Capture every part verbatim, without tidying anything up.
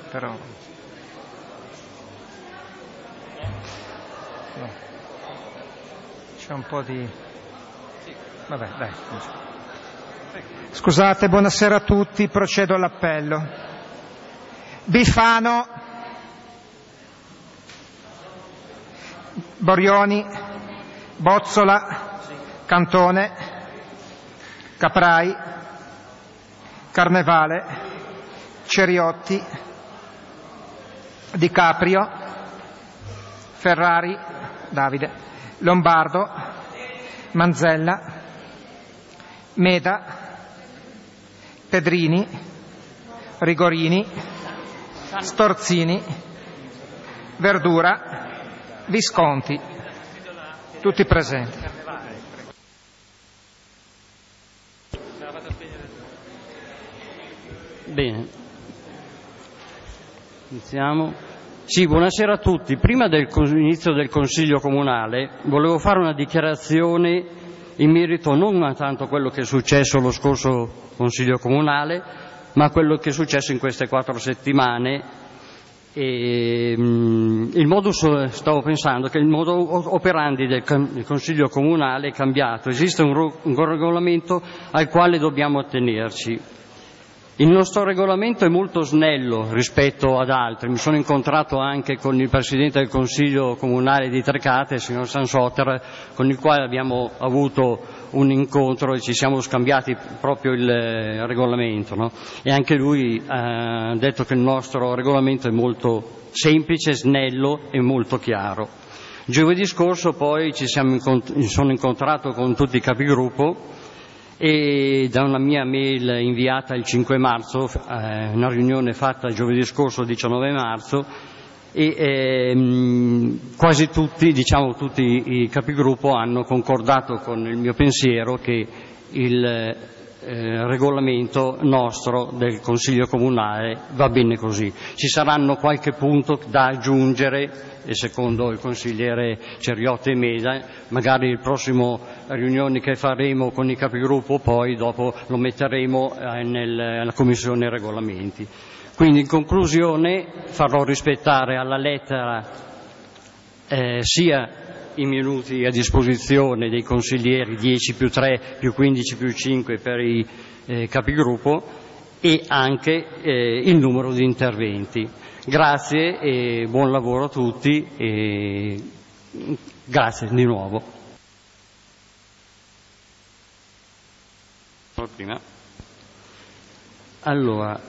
però no. C'è un po' di... Vabbè, dai. Scusate, buonasera a tutti, procedo all'appello. Bifano, Borioni, Bozzola, Cantone, Caprai, Carnevale, Ceriotti, Di Caprio, Ferrari, Davide, Lombardo, Manzella, Meda, Pedrini, Rigorini, Storzini, Verdura, Visconti, tutti presenti. Bene, iniziamo. Sì, buonasera a tutti. Prima dell'inizio del Consiglio Comunale volevo fare una dichiarazione in merito non a tanto a quello che è successo lo scorso Consiglio Comunale, ma a quello che è successo in queste quattro settimane. E, mh, il modus, stavo pensando che il modo operandi del, del Consiglio Comunale è cambiato. Esiste un, un regolamento al quale dobbiamo attenerci. Il nostro regolamento è molto snello rispetto ad altri. Mi sono incontrato anche con il Presidente del Consiglio Comunale di Trecate, il signor Sansotter, con il quale abbiamo avuto un incontro e ci siamo scambiati proprio il regolamento, no? E anche lui ha detto che il nostro regolamento è molto semplice, snello e molto chiaro. Giovedì scorso poi ci siamo incont- mi sono incontrato con tutti i capigruppo e da una mia mail inviata il cinque marzo, eh, una riunione fatta giovedì scorso diciannove marzo, e ehm, quasi tutti, diciamo tutti i capigruppo hanno concordato con il mio pensiero che il eh, regolamento nostro del Consiglio Comunale va bene così. Ci saranno qualche punto da aggiungere e secondo il consigliere Ceriotti e Meda, magari il prossimo riunione che faremo con i capigruppo poi dopo lo metteremo eh, nel, nella commissione regolamenti. Quindi in conclusione farò rispettare alla lettera eh, sia i minuti a disposizione dei consiglieri, dieci più tre più quindici più cinque per i eh, capigruppo, e anche eh, il numero di interventi. Grazie e buon lavoro a tutti e grazie di nuovo. Prima. Allora,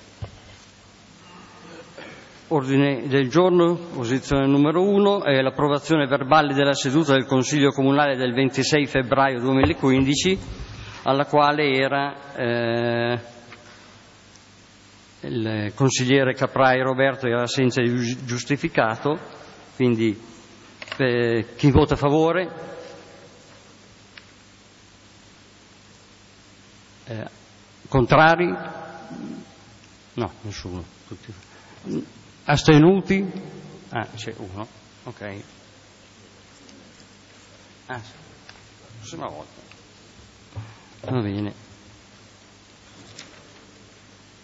ordine del giorno, posizione numero uno, è l'approvazione verbale della seduta del Consiglio Comunale del ventisei febbraio duemilaquindici, alla quale era eh, il consigliere Caprai Roberto era senza giustificato, quindi eh, chi vota a favore? Eh, contrari? No, nessuno. Tutti. Astenuti? Ah, c'è uno, ok. Ah, sì. Prossima volta. Va bene.